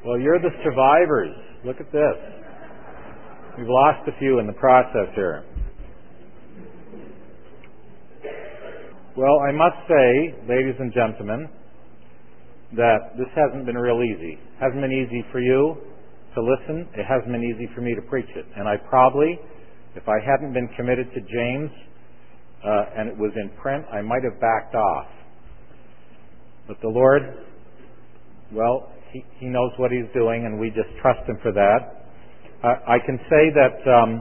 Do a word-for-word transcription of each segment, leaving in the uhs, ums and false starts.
Well, you're the survivors. Look at this. We've lost a few in the process here. Well, I must say, ladies and gentlemen, that this hasn't been real easy. It hasn't been easy for you to listen. It hasn't been easy for me to preach it. And I probably, if I hadn't been committed to James uh, and it was in print, I might have backed off. But the Lord, well, He, he knows what He's doing, and we just trust Him for that. Uh, I can say that um,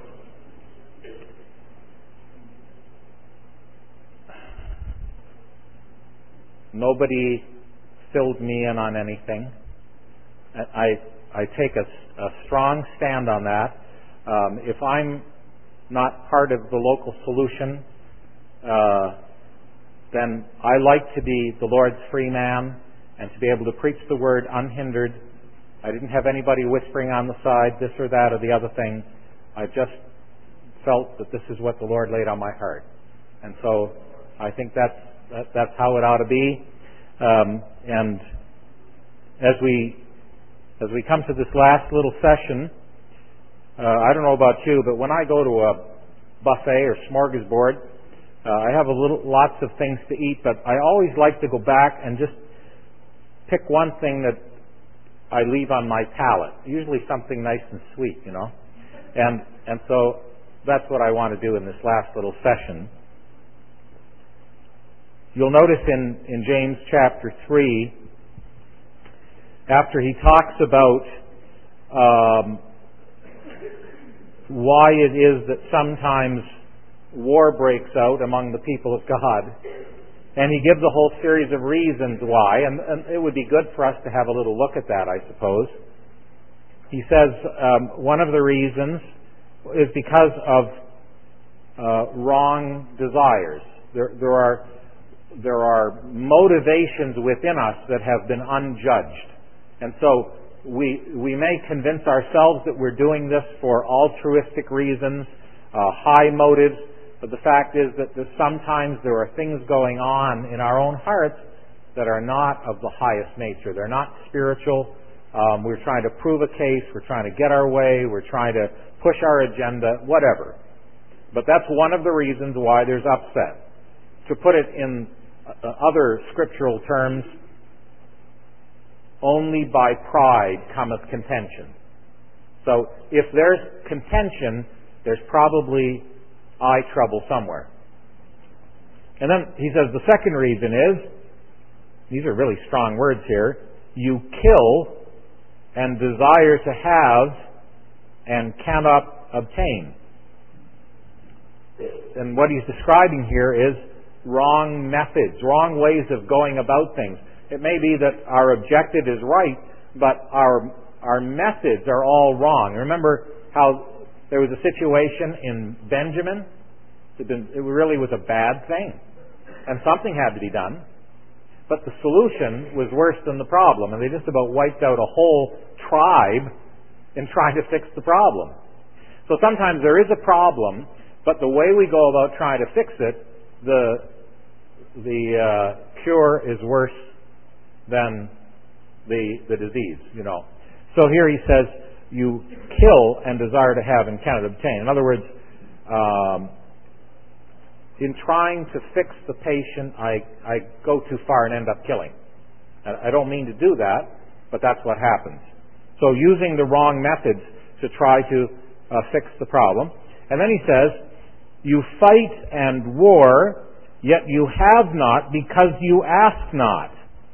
nobody filled me in on anything. I, I take a, a strong stand on that. Um, if I'm not part of the local solution, uh, then I like to be the Lord's free man and to be able to preach the word unhindered. I didn't have anybody whispering on the side, this or that or the other thing. I just felt that this is what the Lord laid on my heart. And so I think that's, that, that's how it ought to be. Um, and as we as we come to this last little session, uh, I don't know about you, but when I go to a buffet or smorgasbord, uh, I have a little lots of things to eat, but I always like to go back and just pick one thing that I leave on my palate. Usually something nice and sweet, you know. And and so that's what I want to do in this last little session. You'll notice in, in James chapter three, after he talks about um, why it is that sometimes war breaks out among the people of God, and he gives a whole series of reasons why, and, and it would be good for us to have a little look at that, I suppose. He says um, one of the reasons is because of uh, wrong desires. There, there are There are motivations within us that have been unjudged. And so we we may convince ourselves that we're doing this for altruistic reasons, uh, high motives, but the fact is that sometimes there are things going on in our own hearts that are not of the highest nature. They're not spiritual. Um, we're trying to prove a case. We're trying to get our way. We're trying to push our agenda, whatever. But that's one of the reasons why there's upset. To put it in Uh, other scriptural terms, only by pride cometh contention. So if there's contention, there's probably eye trouble somewhere. And then he says the second reason is, these are really strong words here, you kill and desire to have and cannot obtain. And what he's describing here is wrong methods, wrong ways of going about things. It may be that our objective is right, but our our methods are all wrong. Remember how there was a situation in Benjamin? It really was a bad thing, and something had to be done. But the solution was worse than the problem, and they just about wiped out a whole tribe in trying to fix the problem. So sometimes there is a problem, but the way we go about trying to fix it, the the uh, cure is worse than the the disease, you know. So here he says, you kill and desire to have and cannot obtain. In other words, um, in trying to fix the patient, I, I go too far and end up killing. I don't mean to do that, but that's what happens. So using the wrong methods to try to uh, fix the problem. And then he says, you fight and war, yet you have not because you ask not.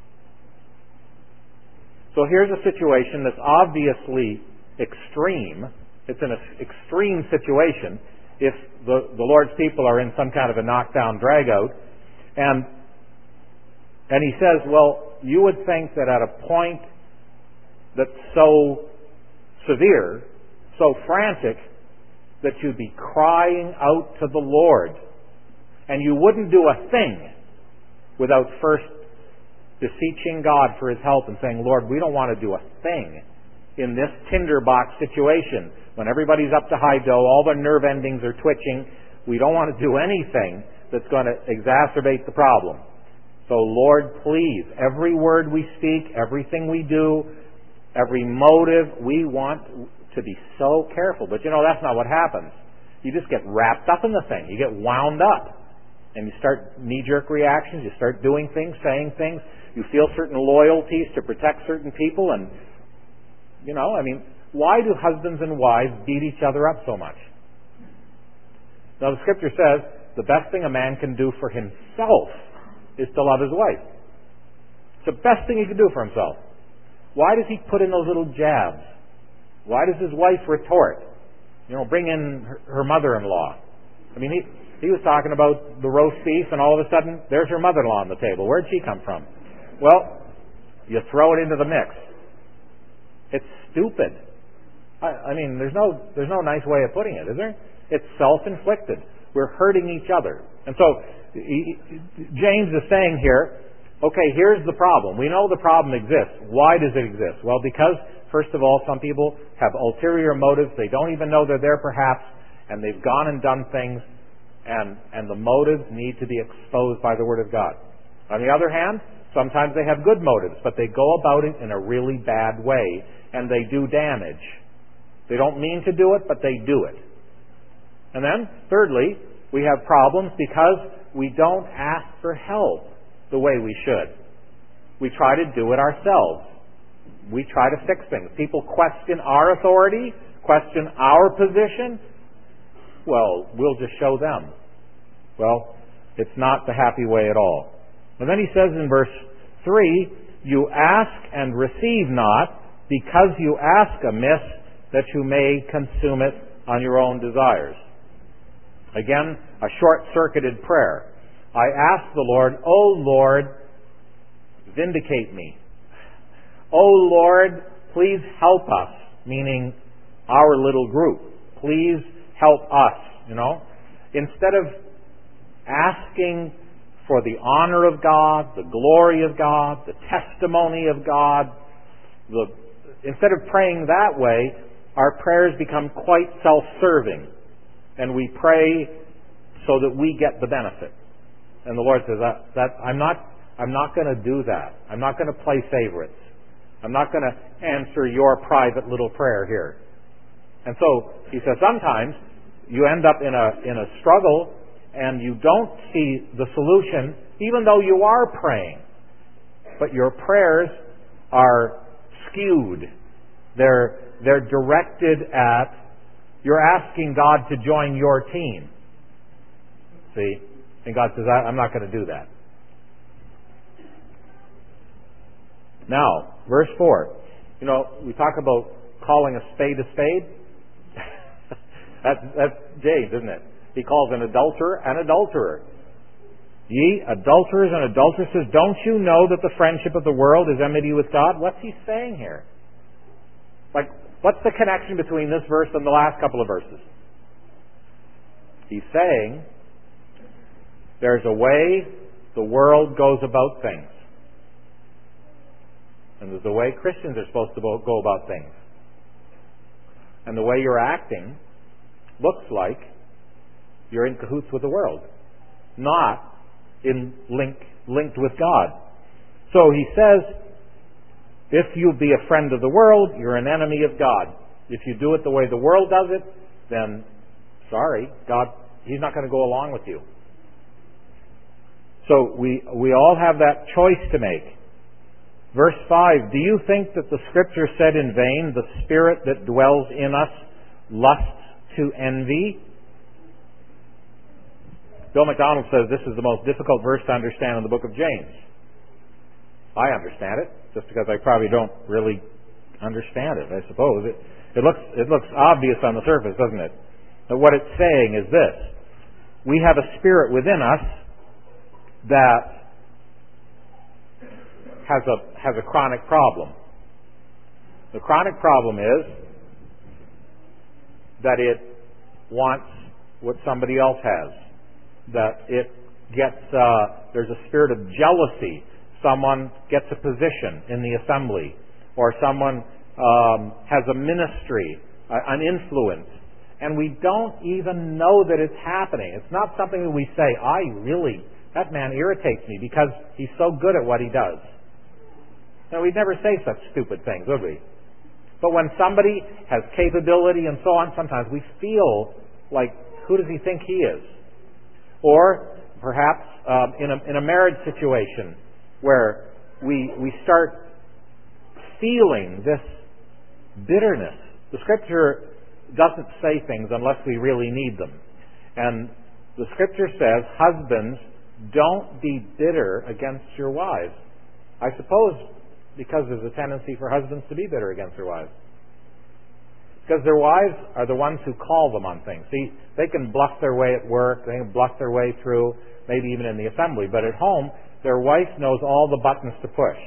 So here's a situation that's obviously extreme. It's an extreme situation if the, the Lord's people are in some kind of a knockdown, drag-out. And, and he says, well, you would think that at a point that's so severe, so frantic, that you'd be crying out to the Lord. And you wouldn't do a thing without first beseeching God for His help and saying, Lord, we don't want to do a thing in this tinderbox situation. When everybody's up to high dough, all the nerve endings are twitching, we don't want to do anything that's going to exacerbate the problem. So Lord, please, every word we speak, everything we do, Every motive, we want to be so careful. But you know, that's not what happens. You just get wrapped up in the thing. You get wound up. And you start knee-jerk reactions. You start doing things, saying things. You feel certain loyalties to protect certain people. And, you know, I mean, why do husbands and wives beat each other up so much? Now, the Scripture says the best thing a man can do for himself is to love his wife. It's the best thing he can do for himself. Why does he put in those little jabs? Why does his wife retort? You know, bring in her, her mother-in-law. I mean, he, he was talking about the roast beef, and all of a sudden, there's her mother-in-law on the table. Where'd she come from? Well, you throw it into the mix. It's stupid. I, I mean, there's no there's no nice way of putting it, is there? It's self-inflicted. We're hurting each other. And so, he, James is saying here, okay, here's the problem. We know the problem exists. Why does it exist? Well, because, first of all, some people have ulterior motives. They don't even know they're there, perhaps, and they've gone and done things, and, and the motives need to be exposed by the Word of God. On the other hand, sometimes they have good motives, but they go about it in a really bad way, and they do damage. They don't mean to do it, but they do it. And then, thirdly, we have problems because we don't ask for help the way we should. We try to do it ourselves. We try to fix things. People question our authority, question our position. Well, we'll just show them. Well, it's not the happy way at all. And then he says in verse three, you ask and receive not, because you ask amiss, that you may consume it on your own desires. Again, a short-circuited prayer. I ask the Lord, O Lord, vindicate me. O Lord, please help us, meaning our little group. Please help us, you know. Instead of asking for the honor of God, the glory of God, the testimony of God, the, instead of praying that way, our prayers become quite self-serving. And we pray so that we get the benefit. And the Lord says, that, that I'm not, I'm not going to do that. I'm not going to play favorites. I'm not going to answer your private little prayer here. And so, he says, sometimes you end up in a, in a struggle and you don't see the solution, even though you are praying. But your prayers are skewed. They're, they're directed at, you're asking God to join your team. See? And God says, I'm not going to do that. Now, verse four. You know, we talk about calling a spade a spade. that's, that's James, isn't it? He calls an adulterer an adulterer. Ye adulterers and adulteresses, don't you know that the friendship of the world is enmity with God? What's he saying here? Like, what's the connection between this verse and the last couple of verses? He's saying there's a way the world goes about things. And there's a way Christians are supposed to go about things. And the way you're acting looks like you're in cahoots with the world, not in link, linked with God. So he says, if you be a friend of the world, you're an enemy of God. If you do it the way the world does it, then, sorry, God, He's not going to go along with you. So we, we all have that choice to make. Verse five, do you think that the Scripture said in vain, the Spirit that dwells in us lusts to envy? Bill MacDonald says this is the most difficult verse to understand in the book of James. I understand it, just because I probably don't really understand it, I suppose. It, it looks it looks obvious on the surface, doesn't it? But what it's saying is this. We have a spirit within us that has a has a chronic problem. The chronic problem is that it wants what somebody else has. That it gets, uh, there's a spirit of jealousy. Someone gets a position in the assembly, or someone um, has a ministry, uh, an influence, and we don't even know that it's happening. It's not something that we say, I really, that man irritates me because he's so good at what he does. Now, we'd never say such stupid things, would we? But when somebody has capability and so on, sometimes we feel like, who does he think he is? Or perhaps um, in, a, in a marriage situation where we, we start feeling this bitterness. The Scripture doesn't say things unless we really need them. And the Scripture says, husbands, don't be bitter against your wives. I suppose because there's a tendency for husbands to be bitter against their wives. Because their wives are the ones who call them on things. See, they can bluff their way at work, they can bluff their way through, maybe even in the assembly, but at home, their wife knows all the buttons to push.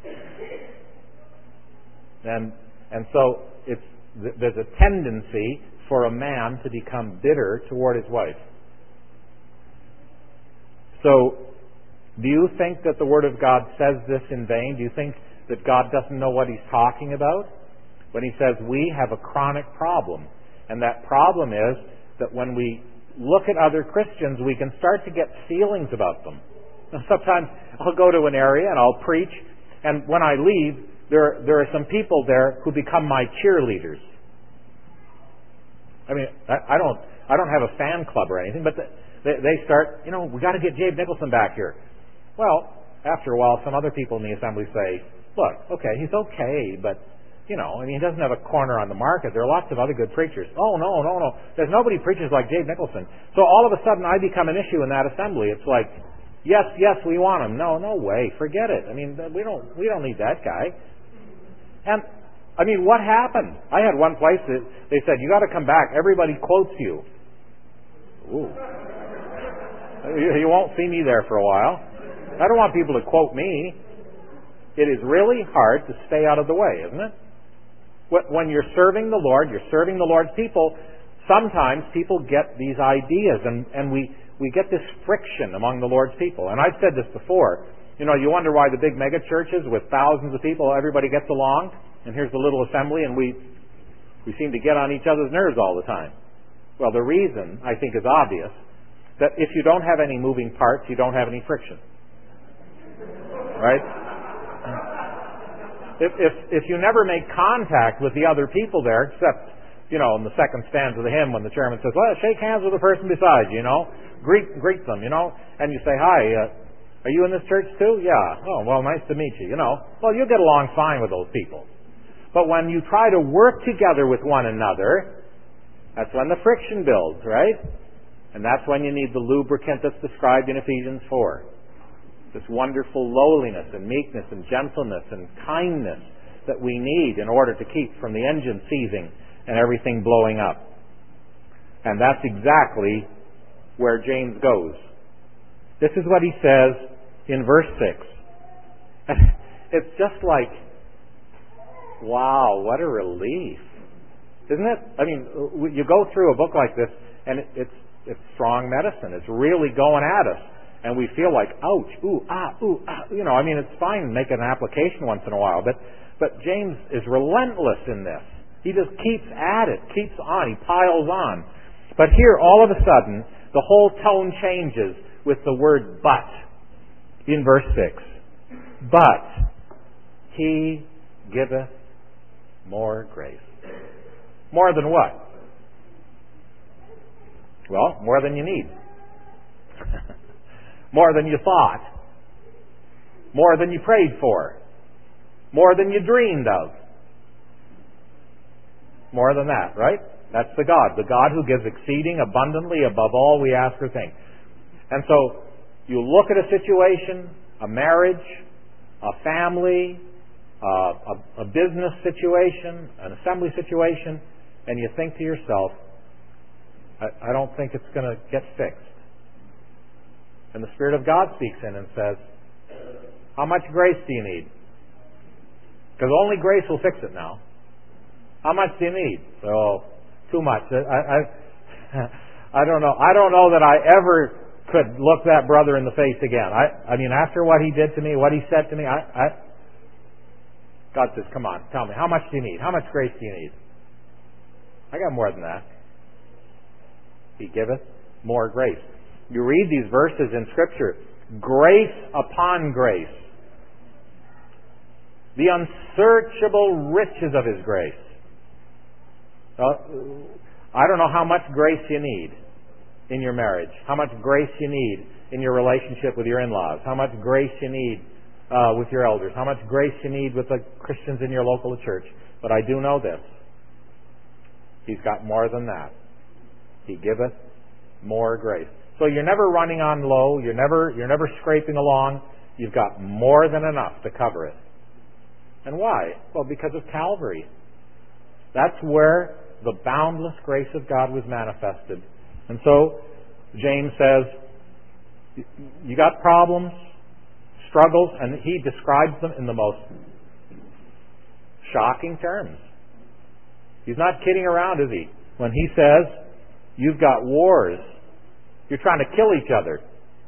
And and so it's there's a tendency for a man to become bitter toward his wife. So, do you think that the Word of God says this in vain? Do you think that God doesn't know what He's talking about? When He says we have a chronic problem. And that problem is that when we look at other Christians, we can start to get feelings about them. And sometimes I'll go to an area and I'll preach, and when I leave, there, there are some people there who become my cheerleaders. I mean, I, I don't I don't have a fan club or anything, but the, they, they start, you know, we got to get Jabe Nicholson back here. Well, after a while, some other people in the assembly say, look, okay, he's okay, but, you know, I mean, he doesn't have a corner on the market. There are lots of other good preachers. Oh, no, no, no. There's nobody preaches like Jabe Nicholson. So all of a sudden, I become an issue in that assembly. It's like, yes, yes, we want him. No, no way. Forget it. I mean, we don't, we don't need that guy. And, I mean, what happened? I had one place that they said, you got to come back. Everybody quotes you. Ooh. You won't see me there for a while. I don't want people to quote me. It is really hard to stay out of the way, isn't it? When you're serving the Lord, you're serving the Lord's people, sometimes people get these ideas, and, and we, we get this friction among the Lord's people. And I've said this before. You know, you wonder why the big mega churches with thousands of people, everybody gets along, and here's the little assembly, and we, we seem to get on each other's nerves all the time. Well, the reason, I think, is obvious, that if you don't have any moving parts, you don't have any friction. Right? If, if, if you never make contact with the other people there, except, you know, in the second stanza of the hymn when the chairman says, well, shake hands with the person beside you, you know, greet, greet them, you know, and you say, hi, uh, are you in this church too? Yeah. Oh, well, nice to meet you, you know. Well, you'll get along fine with those people. But when you try to work together with one another, that's when the friction builds, right? And that's when you need the lubricant that's described in Ephesians four. This wonderful lowliness and meekness and gentleness and kindness that we need in order to keep from the engine seizing and everything blowing up. And that's exactly where James goes. This is what he says in verse six. It's just like, wow, what a relief. Isn't it? I mean, you go through a book like this, and it's it's strong medicine. It's really going at us. And we feel like, ouch, ooh, ah, ooh, ah. You know, I mean, it's fine making an application once in a while, but, but James is relentless in this. He just keeps at it, keeps on, he piles on. But here, all of a sudden, the whole tone changes with the word but in verse six. But he giveth more grace. More than what? Well, more than you need. More than you thought. More than you prayed for. More than you dreamed of. More than that, right? That's the God. The God who gives exceeding abundantly above all we ask or think. And so, you look at a situation, a marriage, a family, uh, a, a business situation, an assembly situation, and you think to yourself, I, I don't think it's going to get fixed. And the Spirit of God speaks in and says, how much grace do you need? Because only grace will fix it now. How much do you need? So, too much. I, I, I don't know. I don't know that I ever could look that brother in the face again. I, I mean, after what he did to me, what he said to me, I, I, God says, come on, tell me, how much do you need? How much grace do you need? I got more than that. He giveth more grace. You read these verses in Scripture, grace upon grace. The unsearchable riches of His grace. Uh, I don't know how much grace you need in your marriage, how much grace you need in your relationship with your in-laws, how much grace you need uh, with your elders, how much grace you need with the Christians in your local church. But I do know this. He's got more than that. He giveth more grace. So you're never running on low. You're never, you're never scraping along. You've got more than enough to cover it. And why? Well, because of Calvary. That's where the boundless grace of God was manifested. And so James says, you got problems, struggles, and he describes them in the most shocking terms. He's not kidding around, is he? When he says, you've got wars. You're trying to kill each other.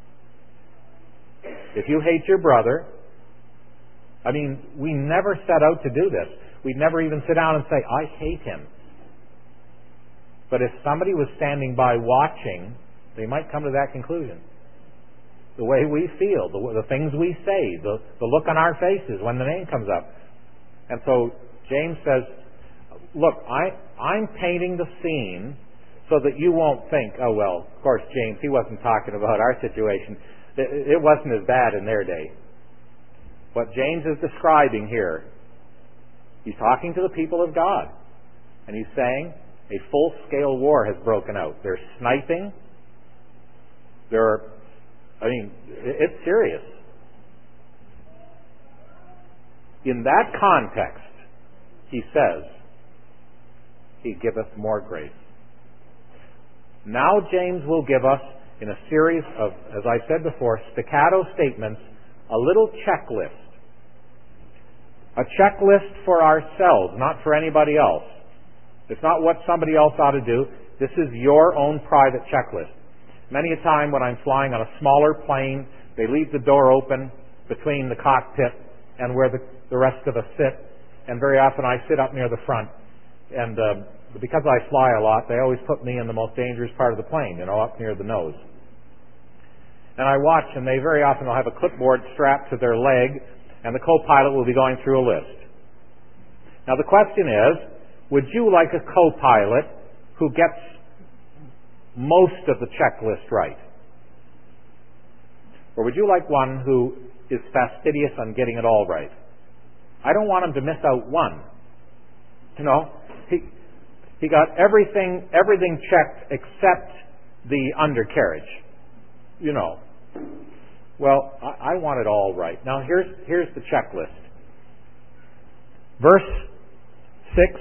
If you hate your brother, I mean, we never set out to do this. We'd never even sit down and say, I hate him. But if somebody was standing by watching, they might come to that conclusion. The way we feel, the, the things we say, the, the look on our faces when the name comes up. And so James says, look, I, I'm painting the scene so that you won't think, oh, well, of course, James, he wasn't talking about our situation. It, it wasn't as bad in their day. What James is describing here, he's talking to the people of God. And he's saying a full-scale war has broken out. There's sniping. There are, I mean, it's serious. In that context, he says, He giveth more grace. Now James will give us, in a series of, as I said before, staccato statements, a little checklist. A checklist for ourselves, not for anybody else. It's not what somebody else ought to do. This is your own private checklist. Many a time when I'm flying on a smaller plane, they leave the door open between the cockpit and where the, the rest of us sit. And very often I sit up near the front. And uh, because I fly a lot, they always put me in the most dangerous part of the plane, you know, up near the nose. And I watch, and they very often will have a clipboard strapped to their leg, and the co-pilot will be going through a list. Now the question is, would you like a co-pilot who gets most of the checklist right? Or would you like one who is fastidious on getting it all right? I don't want him to miss out one. You know, he he got everything everything checked except the undercarriage. You know. Well, I, I want it all right. Now here's here's the checklist. Verse six.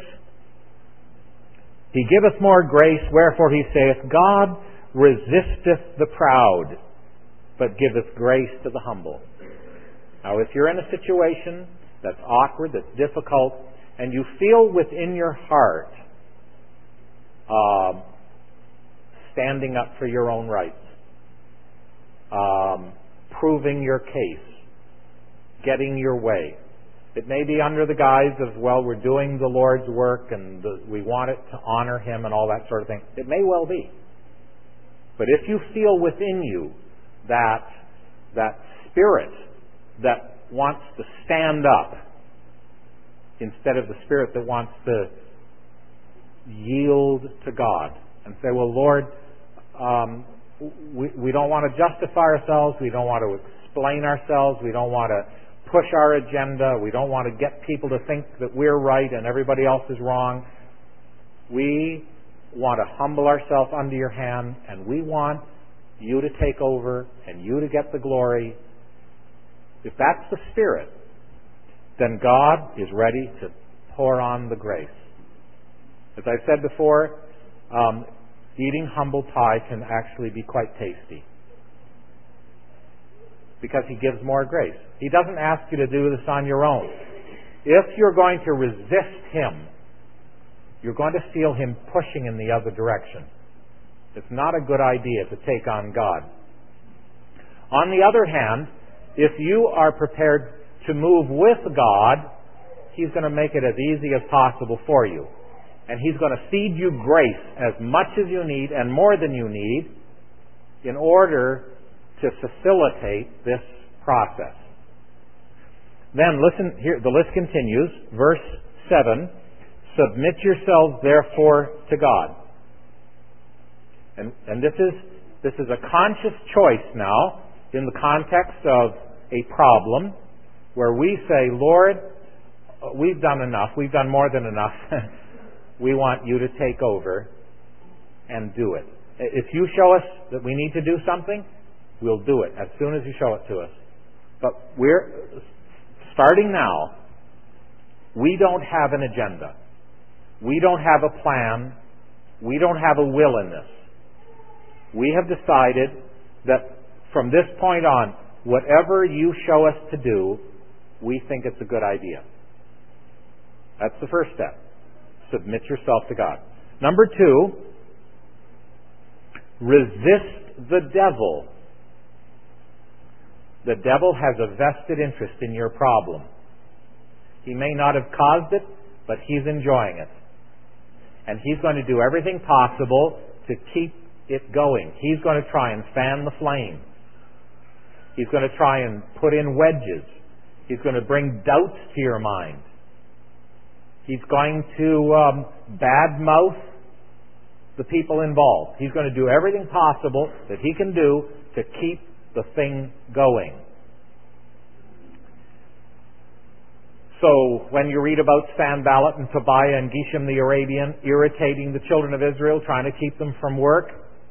He giveth more grace, wherefore he saith, God resisteth the proud, but giveth grace to the humble. Now if you're in a situation that's awkward, that's difficult, and you feel within your heart uh, standing up for your own rights, um, proving your case, getting your way. It may be under the guise of, well, we're doing the Lord's work and the, we want it to honor Him and all that sort of thing. It may well be. But if you feel within you that, that spirit that wants to stand up instead of the spirit that wants to yield to God and say, well, Lord, um, we, we don't want to justify ourselves. We don't want to explain ourselves. We don't want to push our agenda. We don't want to get people to think that we're right and everybody else is wrong. We want to humble ourselves under your hand, and we want you to take over and you to get the glory. If that's the spirit, then God is ready to pour on the grace. As I said before, um, eating humble pie can actually be quite tasty because He gives more grace. He doesn't ask you to do this on your own. If you're going to resist Him, you're going to feel Him pushing in the other direction. It's not a good idea to take on God. On the other hand, if you are prepared to move with God, He's going to make it as easy as possible for you. And He's going to feed you grace as much as you need and more than you need in order to facilitate this process. Then listen here, the list continues. Verse seven, submit yourselves therefore to God. And, and this is this is a conscious choice now in the context of a problem where we say, Lord, we've done enough. We've done more than enough. We want you to take over and do it. If you show us that we need to do something, we'll do it as soon as you show it to us. But we're starting now. We don't have an agenda. We don't have a plan. We don't have a will in this. We have decided that from this point on, whatever you show us to do, we think it's a good idea. That's the first step. Submit yourself to God. Number two, resist the devil. The devil has a vested interest in your problem. He may not have caused it, but he's enjoying it. And he's going to do everything possible to keep it going. He's going to try and fan the flame. He's going to try and put in wedges. He's going to bring doubts to your mind. He's going to um, badmouth the people involved. He's going to do everything possible that he can do to keep the thing going. So when you read about Sanballat and Tobiah and Geshem the Arabian irritating the children of Israel, trying to keep them from work,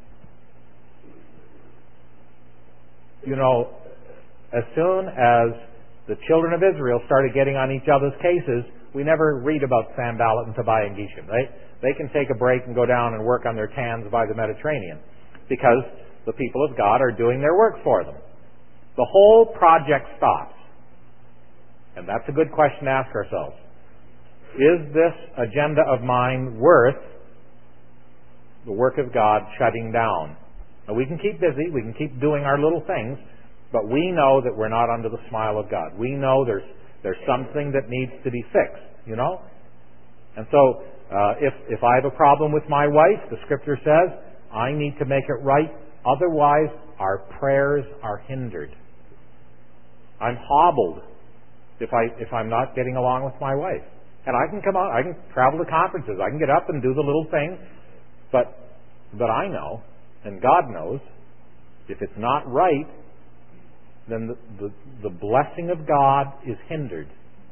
you know, as soon as the children of Israel started getting on each other's cases, we never read about Sanballat and Tobiah and Geshem, right? They can take a break and go down and work on their cans by the Mediterranean because the people of God are doing their work for them. The whole project stops. And that's a good question to ask ourselves. Is this agenda of mine worth the work of God shutting down? Now, we can keep busy, we can keep doing our little things, but we know that we're not under the smile of God. We know there's there's something that needs to be fixed, you know? And so, uh, if, if I have a problem with my wife, the Scripture says, I need to make it right, otherwise our prayers are hindered. I'm hobbled if I if I'm not getting along with my wife. And I can come out, I can travel to conferences, I can get up and do the little thing, but but I know, and God knows, if it's not right, then the, the, the blessing of God is hindered.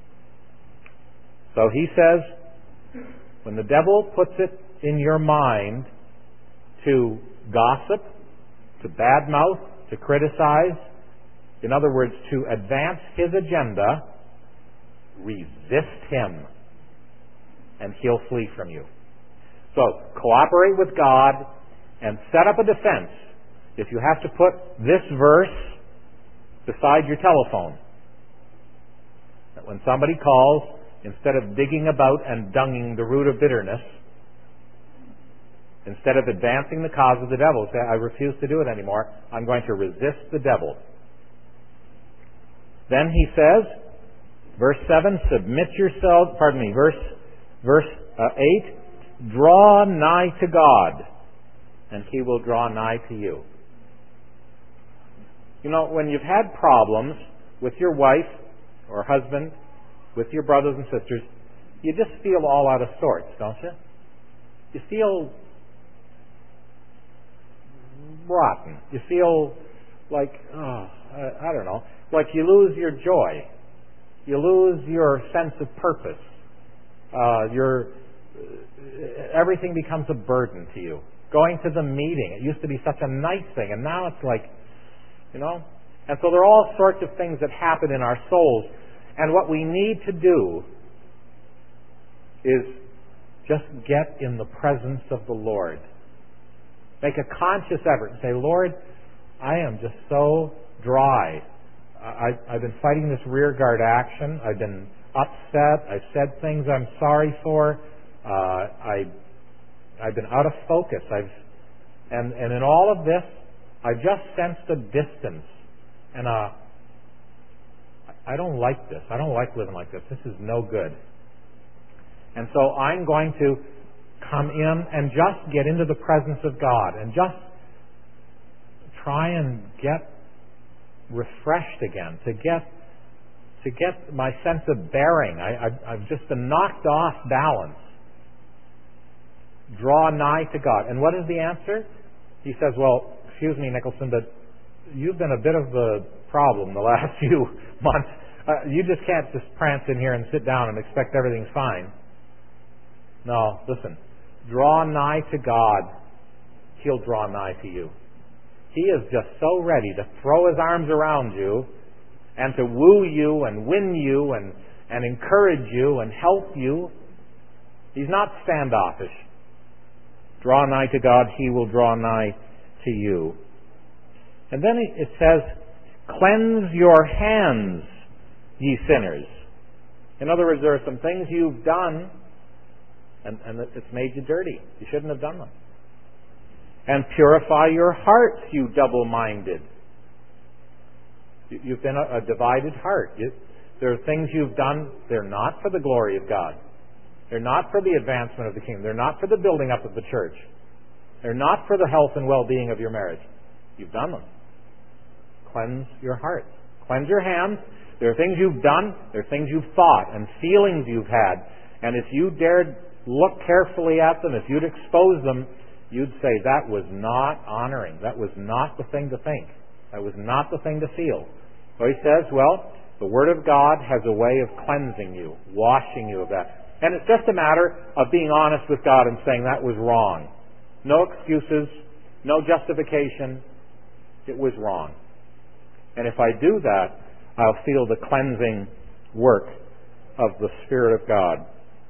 So he says, when the devil puts it in your mind to gossip, to badmouth, to criticize, in other words, to advance his agenda, resist him, and he'll flee from you. So, cooperate with God and set up a defense. If you have to put this verse beside your telephone, that when somebody calls, instead of digging about and dunging the root of bitterness, instead of advancing the cause of the devil, say, I refuse to do it anymore, I'm going to resist the devil. Then he says, verse seven, submit yourselves, pardon me, verse, verse uh, eight, draw nigh to God, and he will draw nigh to you. You know, when you've had problems with your wife or husband, with your brothers and sisters, you just feel all out of sorts, don't you? You feel rotten. You feel like, oh, I, I don't know, like you lose your joy. You lose your sense of purpose. Uh, your everything becomes a burden to you. Going to the meeting, it used to be such a nice thing, and now it's like, you know. And so there are all sorts of things that happen in our souls. And what we need to do is just get in the presence of the Lord. Make a conscious effort and say, Lord, I am just so dry. I, I've been fighting this rearguard action. I've been upset. I've said things I'm sorry for. Uh, I, I've been out of focus. I've, and, and in all of this, I just sensed a distance. And uh, I don't like this. I don't like living like this. This is no good. And so I'm going to come in and just get into the presence of God and just try and get refreshed again, to get to get my sense of bearing. I, I, I've just been knocked off balance. Draw nigh to God. And what is the answer? He says, well, excuse me, Nicholson, but you've been a bit of a problem the last few months. Uh, you just can't just prance in here and sit down and expect everything's fine. No, listen. Draw nigh to God. He'll draw nigh to you. He is just so ready to throw His arms around you and to woo you and win you and, and encourage you and help you. He's not standoffish. Draw nigh to God, He will draw nigh to you. And then it says, cleanse your hands, ye sinners. In other words, there are some things you've done and, and it's made you dirty. You shouldn't have done them. And purify your hearts, you double-minded. You've been a, a divided heart. You, there are things you've done, they're not for the glory of God. They're not for the advancement of the kingdom. They're not for the building up of the church. They're not for the health and well-being of your marriage. You've done them. Cleanse your hearts. Cleanse your hands. There are things you've done. There are things you've thought and feelings you've had. And if you dared look carefully at them, if you'd expose them, you'd say that was not honoring. That was not the thing to think. That was not the thing to feel. So he says, well, the Word of God has a way of cleansing you, washing you of that. And it's just a matter of being honest with God and saying that was wrong. No excuses, no justification. It was wrong. And if I do that, I'll feel the cleansing work of the Spirit of God.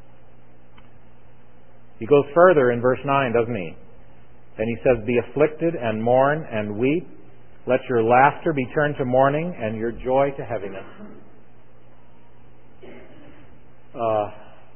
He goes further in verse nine, doesn't he? And he says, be afflicted and mourn and weep. Let your laughter be turned to mourning and your joy to heaviness. Uh,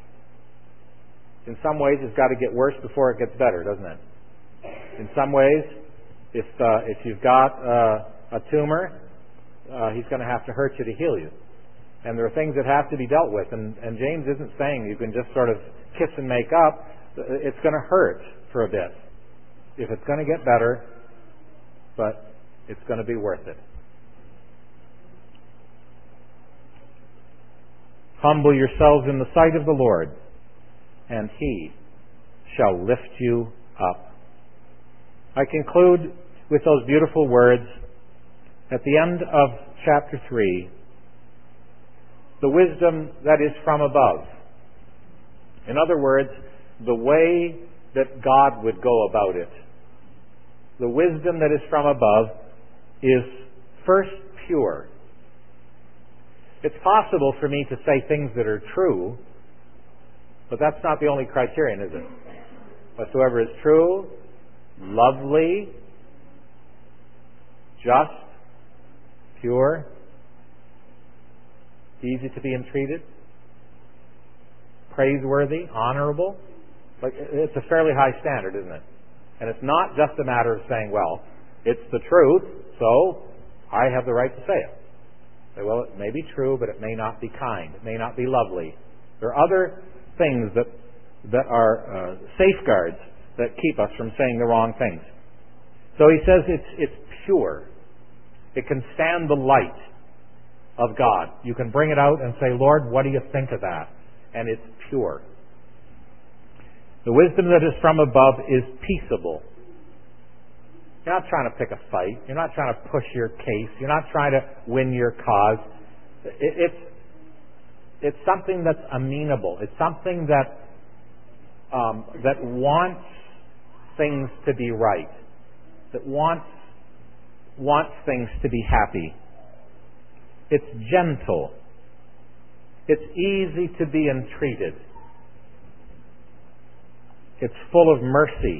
in some ways, it's got to get worse before it gets better, doesn't it? In some ways, if uh, if you've got uh, a tumor, uh, he's going to have to hurt you to heal you. And there are things that have to be dealt with. And, and James isn't saying you can just sort of kiss and make up. It's going to hurt for a bit. If it's going to get better, but it's going to be worth it. Humble yourselves in the sight of the Lord, and He shall lift you up. I conclude with those beautiful words at the end of chapter three. The wisdom that is from above. In other words, the way that God would go about it. The wisdom that is from above is first pure. It's possible for me to say things that are true, but that's not the only criterion, is it? Whatsoever is true, lovely, just, pure, easy to be entreated, praiseworthy, honorable. Like, it's a fairly high standard, isn't it? And it's not just a matter of saying, well, it's the truth, so I have the right to say it. Say, well, it may be true, but it may not be kind. It may not be lovely. There are other things that that are uh, safeguards that keep us from saying the wrong things. So he says it's it's pure. It can stand the light of God. You can bring it out and say, Lord, what do you think of that? And it's pure. The wisdom that is from above is peaceable. You're not trying to pick a fight. You're not trying to push your case. You're not trying to win your cause. It, it's it's something that's amenable. It's something that um, that wants things to be right. That wants wants things to be happy. It's gentle. It's easy to be entreated. It's full of mercy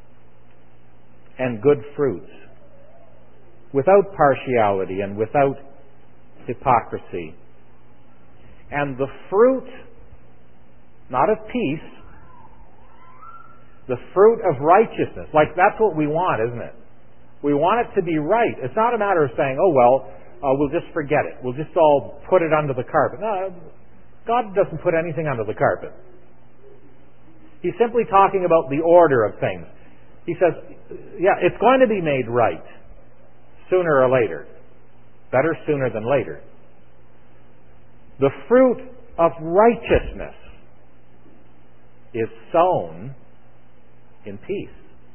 and good fruits, without partiality and without hypocrisy. And the fruit, not of peace, the fruit of righteousness. Like, that's what we want, isn't it? We want it to be right. It's not a matter of saying, oh, well, uh, we'll just forget it. We'll just all put it under the carpet. No, God doesn't put anything under the carpet. He's simply talking about the order of things. He says, yeah, it's going to be made right sooner or later. Better sooner than later. The fruit of righteousness is sown in peace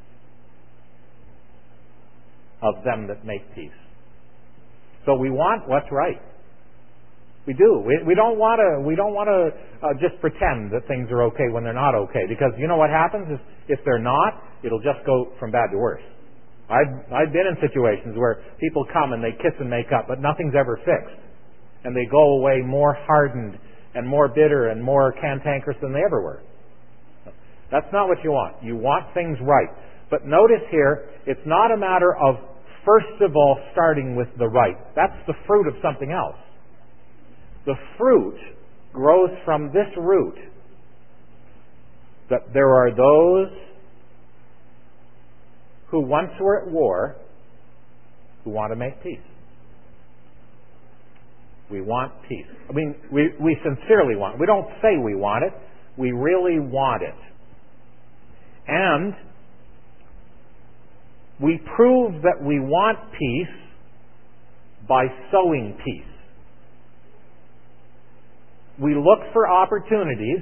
of them that make peace. So we want what's right. We do. We, we don't want to. We don't want to uh, just pretend that things are okay when they're not okay. Because you know what happens is, if they're not, it'll just go from bad to worse. I've I've been in situations where people come and they kiss and make up, but nothing's ever fixed, and they go away more hardened and more bitter and more cantankerous than they ever were. That's not what you want. You want things right. But notice here, it's not a matter of first of all starting with the right. That's the fruit of something else. The fruit grows from this root, that there are those who once were at war who want to make peace. We want peace. I mean, we, we sincerely want it. We don't say we want it. We really want it. And we prove that we want peace by sowing peace. We look for opportunities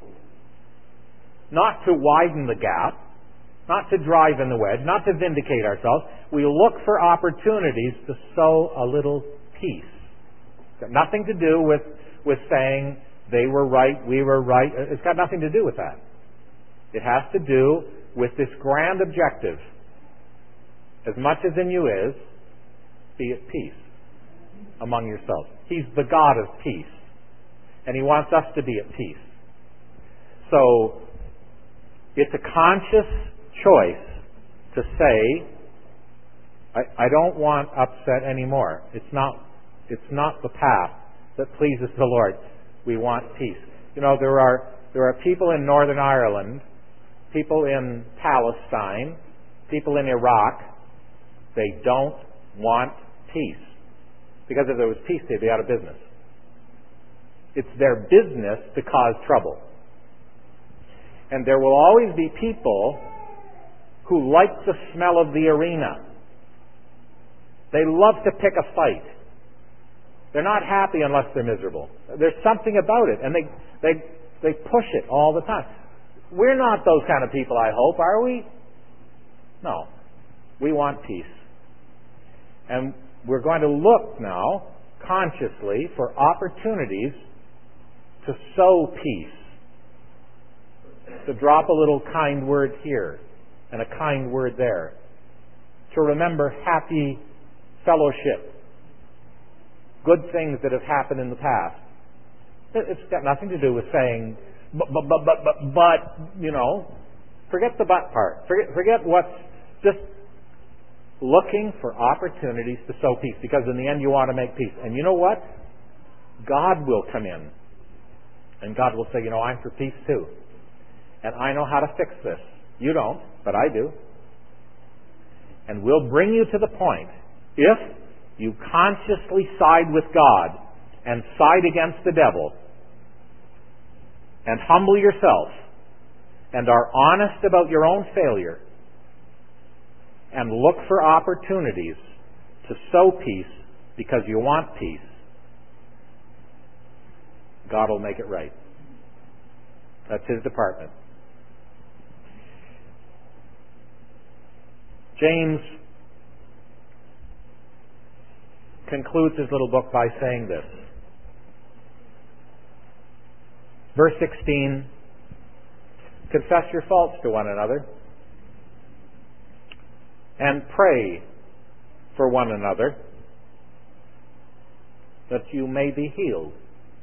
not to widen the gap, not to drive in the wedge, not to vindicate ourselves. We look for opportunities to sow a little peace. It's got nothing to do with, with saying they were right, we were right. It's got nothing to do with that. It has to do with this grand objective. As much as in you is, be at peace among yourselves. He's the God of peace. And He wants us to be at peace. So, it's a conscious choice to say, I, I don't want upset anymore. It's not, it's not the path that pleases the Lord. We want peace. You know, there are, there are people in Northern Ireland, people in Palestine, people in Iraq, they don't want peace. Because if there was peace, they'd be out of business. It's their business to cause trouble. And there will always be people who like the smell of the arena. They love to pick a fight. They're not happy unless they're miserable. There's something about it, and they they they push it all the time. We're not those kind of people, I hope, are we? No. We want peace. And we're going to look now consciously for opportunities to sow peace. To drop a little kind word here and a kind word there. To remember happy fellowship. Good things that have happened in the past. It's got nothing to do with saying, but, but, but, but, but, but you know, forget the but part. Forget, forget what's, just looking for opportunities to sow peace. Because in the end you want to make peace. And you know what? God will come in. And God will say, you know, I'm for peace too. And I know how to fix this. You don't, but I do. And we'll bring you to the point, if you consciously side with God and side against the devil and humble yourself and are honest about your own failure and look for opportunities to sow peace because you want peace, God will make it right. That's His department. James concludes his little book by saying this. Verse sixteen, confess your faults to one another and pray for one another that you may be healed.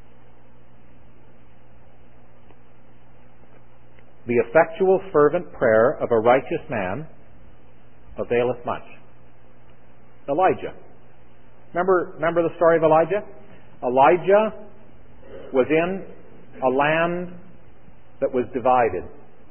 The effectual fervent prayer of a righteous man availeth much. Elijah. Remember, remember the story of Elijah? Elijah was in a land that was divided.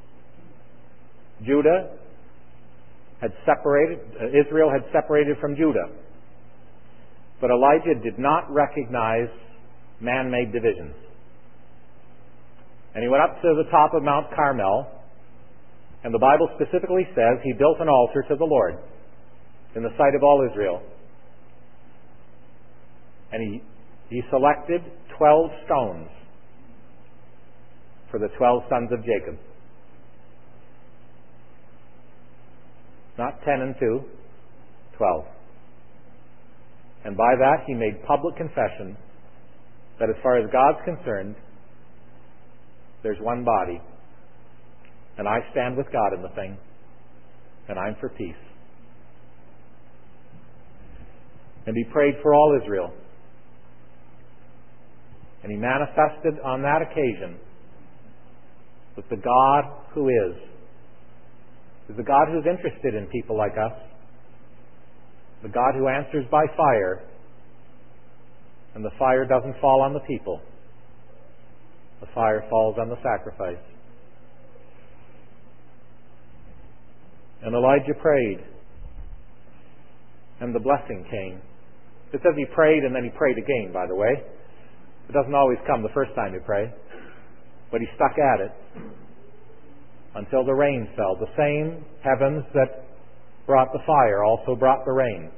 Judah had separated, uh, Israel had separated from Judah. But Elijah did not recognize man-made divisions. And he went up to the top of Mount Carmel, and the Bible specifically says he built an altar to the Lord in the sight of all Israel. And he, he selected twelve stones for the twelve sons of Jacob. Not ten and two, twelve. And by that he made public confession that as far as God's concerned, there's one body, and I stand with God in the thing, and I'm for peace. And he prayed for all Israel. And he manifested on that occasion that the God who is, is the God who's interested in people like us, the God who answers by fire, and the fire doesn't fall on the people. The fire falls on the sacrifice. And Elijah prayed, and the blessing came. It says he prayed and then he prayed again, by the way. It doesn't always come the first time you pray, but he stuck at it until the rain fell. The same heavens that brought the fire also brought the rain.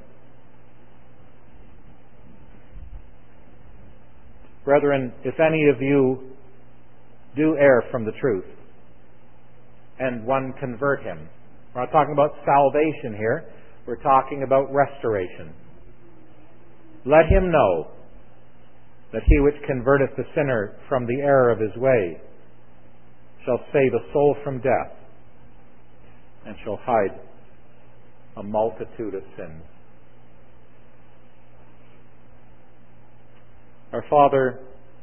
Brethren, if any of you do err from the truth, and one convert him, we're not talking about salvation here, we're talking about restoration. Let him know that he which converteth the sinner from the error of his way shall save a soul from death, and shall hide a multitude of sins. Our Father,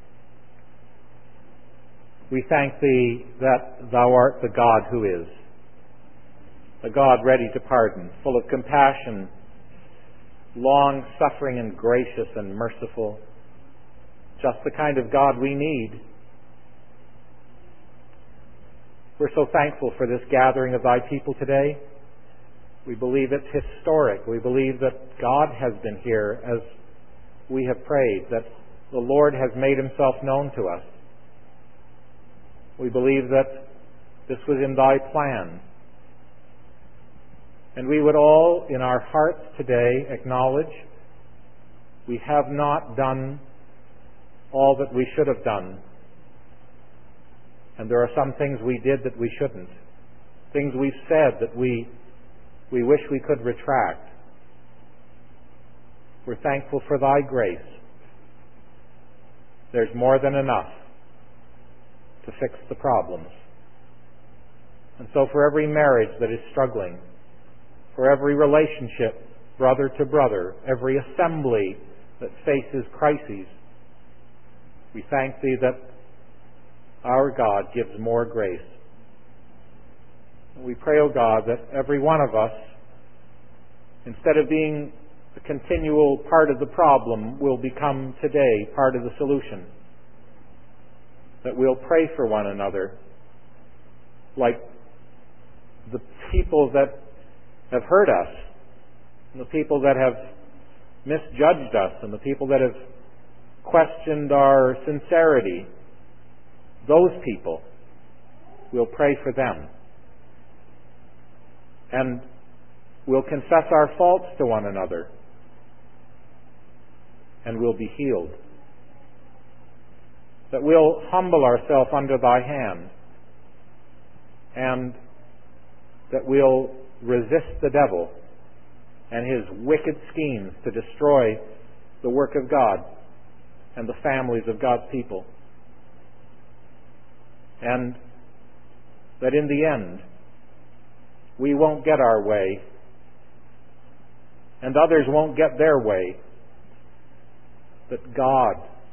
we thank Thee that Thou art the God who is, a God ready to pardon, full of compassion, long-suffering and gracious and merciful, just the kind of God we need. We're so thankful for this gathering of Thy people today. We believe it's historic. We believe that God has been here as we have prayed, that the Lord has made Himself known to us. We believe that this was in Thy plan. And we would all, in our hearts today, acknowledge we have not done all that we should have done. And there are some things we did that we shouldn't. Things we've said that we, we wish we could retract. We're thankful for Thy grace. There's more than enough to fix the problems. And so for every marriage that is struggling, for every relationship, brother to brother, every assembly that faces crises, we thank Thee that our God gives more grace. We pray, O God, that every one of us, instead of being a continual part of the problem, will become today part of the solution. That we'll pray for one another like the people that have hurt us, and the people that have misjudged us, and the people that have questioned our sincerity. Those people, we'll pray for them. And we'll confess our faults to one another. And we'll be healed. That we'll humble ourselves under Thy hand. And that we'll resist the devil and his wicked schemes to destroy the work of God and the families of God's people. And that in the end, we won't get our way, and others won't get their way. That God,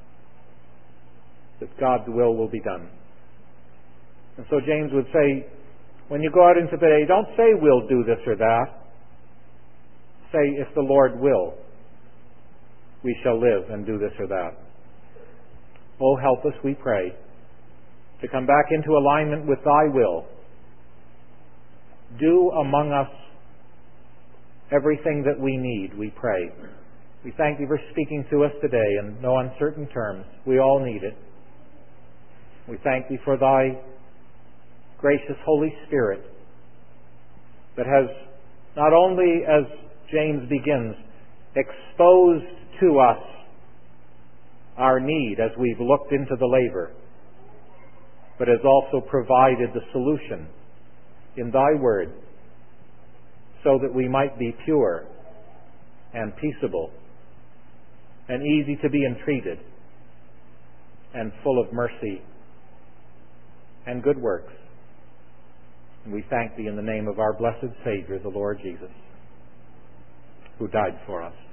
that God's will will be done. And so James would say, when you go out into the day, don't say we'll do this or that. Say, if the Lord will, we shall live and do this or that. Oh, help us, we pray, to come back into alignment with Thy will. Do among us everything that we need, we pray. We thank Thee for speaking to us today in no uncertain terms. We all need it. We thank Thee for Thy gracious Holy Spirit that has not only, as James begins, exposed to us our need as we've looked into the laver, but has also provided the solution in Thy Word, so that we might be pure and peaceable and easy to be entreated and full of mercy and good works. And we thank Thee in the name of our blessed Savior, the Lord Jesus, who died for us.